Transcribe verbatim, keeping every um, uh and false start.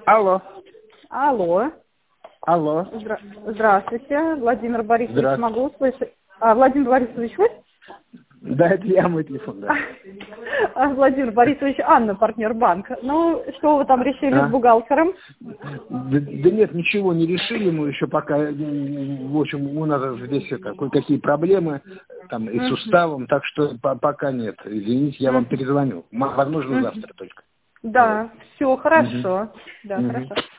Алло. Алло. Алло. Здра... Здравствуйте, Владимир Борисович, Здравствуйте. могу услышать? А, Владимир Борисович, вы? Да, это я, мой телефон, да. А, Владимир Борисович, Анна, партнер банка. Ну, что вы там решили А? с бухгалтером? Да, да нет, ничего не решили мы еще пока. В общем, у нас здесь это, кое-какие проблемы там и с суставом, так что по пока нет. Извините, я вам перезвоню. Возможно, завтра только. Да, Вот. все хорошо. Угу. Да, Угу. хорошо.